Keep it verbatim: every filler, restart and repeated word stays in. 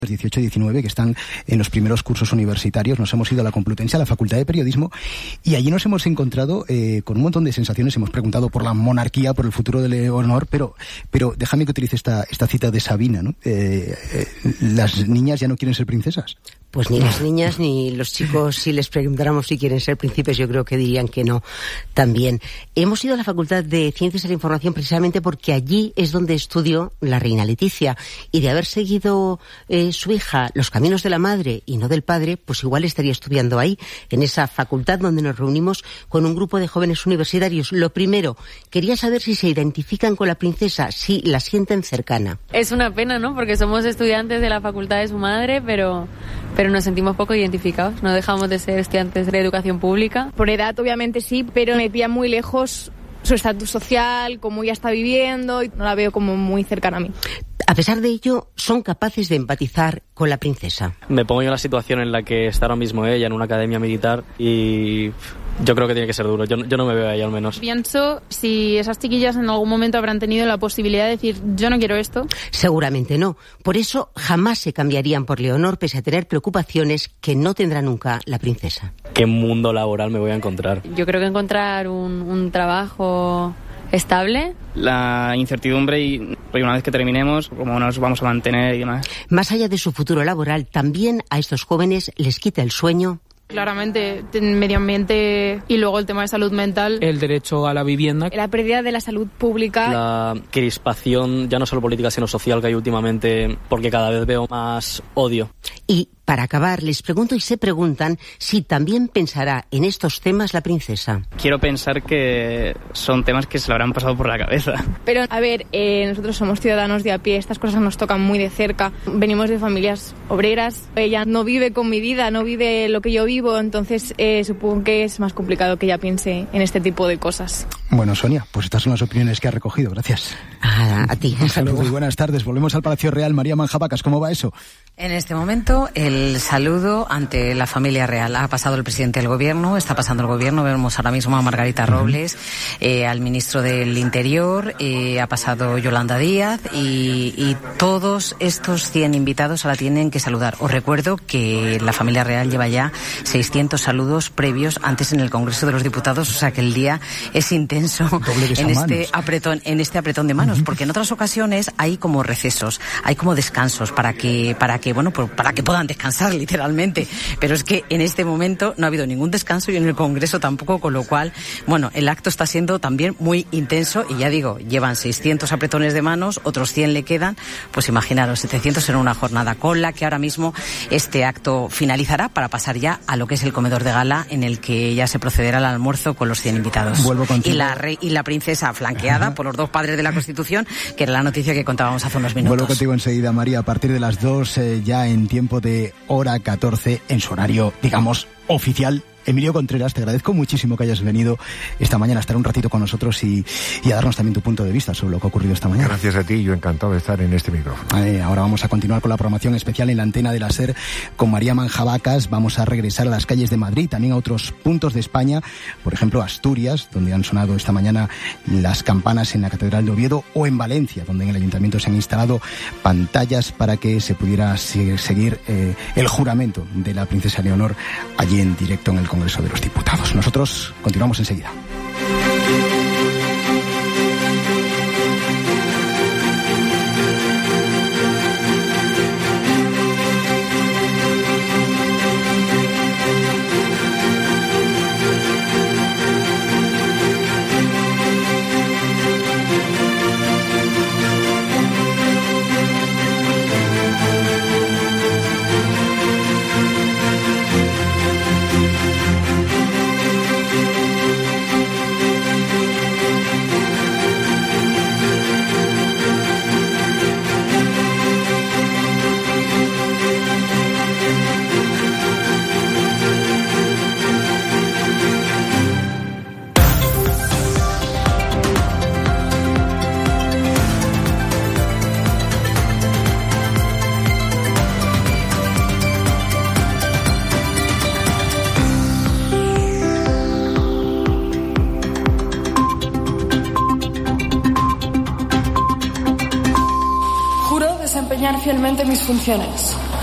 dieciocho y diecinueve que están en los primeros cursos universitarios. Nos hemos ido a la Complutense, a la Facultad de Periodismo, y allí nos hemos encontrado eh, con un montón de sensaciones. Hemos preguntado por la monarquía, por el futuro de Leonor, pero pero déjame que utilice esta esta cita de Sabina, ¿no? Eh, eh, las niñas ya no quieren ser princesas. Pues ni las niñas ni los chicos, si les preguntáramos si quieren ser príncipes, yo creo que dirían que no también. Hemos ido a la Facultad de Ciencias de la Información precisamente porque allí es donde estudió la reina Leticia, y de haber seguido eh, su hija los caminos de la madre y no del padre, pues igual estaría estudiando ahí, en esa facultad donde nos reunimos con un grupo de jóvenes universitarios. Lo primero, quería saber si se identifican con la princesa, si la sienten cercana. Es una pena, ¿no? Porque somos estudiantes de la facultad de su madre, pero... pero nos sentimos poco identificados, no dejamos de ser estudiantes de educación pública. Por edad obviamente sí, pero me pilla muy lejos su estatus social, cómo ella está viviendo, y no la veo como muy cercana a mí. A pesar de ello, son capaces de empatizar con la princesa. Me pongo yo en la situación en la que está ahora mismo ella, en una academia militar, y yo creo que tiene que ser duro. Yo, yo no me veo ahí, al menos. Pienso si esas chiquillas en algún momento habrán tenido la posibilidad de decir, yo no quiero esto. Seguramente no. Por eso jamás se cambiarían por Leonor, pese a tener preocupaciones que no tendrá nunca la princesa. ¿Qué mundo laboral me voy a encontrar? Yo creo que encontrar un, un trabajo estable. La incertidumbre y una vez que terminemos, cómo nos vamos a mantener y demás. Más allá de su futuro laboral, también a estos jóvenes les quita el sueño. Claramente, el medio ambiente y luego el tema de salud mental. El derecho a la vivienda. La pérdida de la salud pública. La crispación, ya no solo política, sino social que hay últimamente, porque cada vez veo más odio. Y para acabar, les pregunto y se preguntan si también pensará en estos temas la princesa. Quiero pensar que son temas que se le habrán pasado por la cabeza. Pero, a ver, eh, nosotros somos ciudadanos de a pie, estas cosas nos tocan muy de cerca. Venimos de familias obreras, ella no vive con mi vida, no vive lo que yo vivo, entonces eh, supongo que es más complicado que ella piense en este tipo de cosas. Bueno, Sonia, pues estas son las opiniones que ha recogido. Gracias. A, a ti. Un saludo y buenas tardes. Volvemos al Palacio Real. María Manjabacas, ¿cómo va eso? En este momento, el saludo ante la familia real. Ha pasado el presidente del gobierno, está pasando el gobierno. Vemos ahora mismo a Margarita Robles, eh, al ministro del Interior, eh, ha pasado Yolanda Díaz y, y todos estos cien invitados ahora tienen que saludar. Os recuerdo que la familia real lleva ya seiscientos saludos previos antes en el Congreso de los Diputados, o sea que el día es intenso en este apretón, en este apretón de manos, porque en otras ocasiones hay como recesos, hay como descansos para que, para que, bueno, para que puedan descansar literalmente, pero es que en este momento no ha habido ningún descanso y en el Congreso tampoco, con lo cual, bueno, el acto está siendo también muy intenso y ya digo, llevan seiscientos apretones de manos, otros cien le quedan, pues imaginaros, setecientos en una jornada, con la que ahora mismo este acto finalizará para pasar ya a lo que es el comedor de gala, en el que ya se procederá al almuerzo con los cien invitados. Vuelvo contigo. Y la rey y la princesa flanqueada Ajá. por los dos padres de la Constitución, que era la noticia que contábamos hace unos minutos. Vuelvo contigo enseguida, María, a partir de las dos, eh, ya en tiempo de hora catorce, en su horario, digamos, oficial. Emilio Contreras, te agradezco muchísimo que hayas venido esta mañana a estar un ratito con nosotros y, y a darnos también tu punto de vista sobre lo que ha ocurrido esta mañana. Gracias a ti, yo encantado de estar en este micrófono. Eh, ahora vamos a continuar con la programación especial en la antena de la SER con María Manjabacas. Vamos a regresar a las calles de Madrid, también a otros puntos de España, por ejemplo Asturias, donde han sonado esta mañana las campanas en la Catedral de Oviedo, o en Valencia, donde en el Ayuntamiento se han instalado pantallas para que se pudiera seguir eh, el juramento de la princesa Leonor allí en directo en el Congreso de los Diputados. Nosotros continuamos enseguida. Fielmente mis funciones.